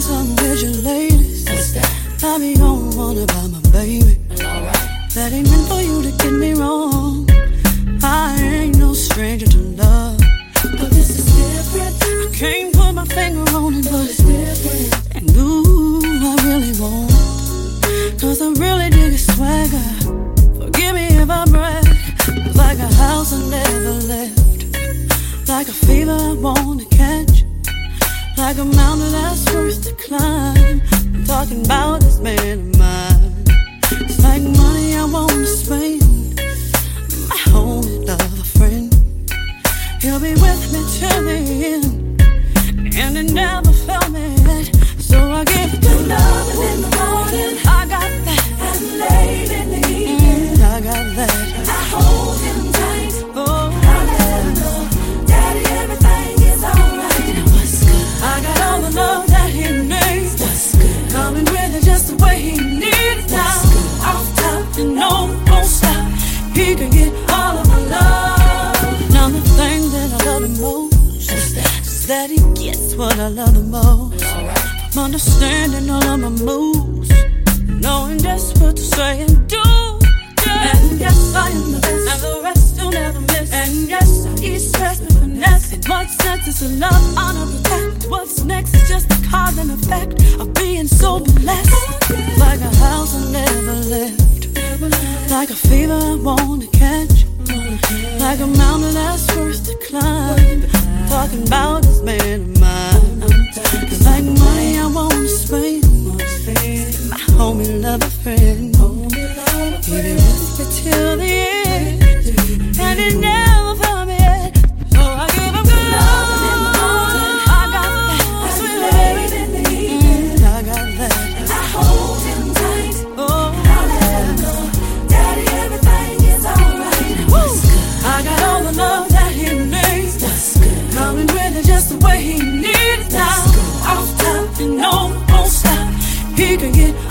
something with your ladies. What's that? I be on one about my baby. Alright. That ain't meant for you to get me wrong. I ain't no stranger to love, But this is different. I can't put my finger on it, but It's different. and ooh, I really won't. Cause I really dig your swagger. Forgive me if I brag. Like a house I never left. Like a fever I wanna catch. Like a mountain that's worth to climb. I'm talking about this man of mine. It's like money I wanna spend. My homie, love, a friend. He'll be with me till the end. And it never felt me. So I give Good loving in the morning. I got that. And late in the evening. I got that. I hold him tight. Oh, I let him know, Daddy, everything is alright. what's good? I got all the love that he needs. What's good? Coming with it just the way he needs it now. Off top and no, won't stop. He can get all of my love. Now the thing that I love the most is that he gets what I love the most. Alright. I'm understanding all of my moves, knowing just what to say and do. And yes, I am the best, and the rest you'll never miss. And yes, I eat stress with finesse. In what sense is a love, honor, protect? What's next is just a cause and effect of being so blessed. Like a house I never left. Like a fever I wanna catch. Like a mountain that's worth to climb. Talking about this man of mine. Cause like money I wanna spend. My homie, love, a friend. He be with me till the end. And it never felt me yet. So I give him good love. I got that. Sweet Late in the evening. I got that. I hold him tight. Oh, I let him know, Daddy, everything is alright. woo. I got all the love that he needs. What's good? Coming with it just the way he needs it now. Off top and no, won't stop. He can get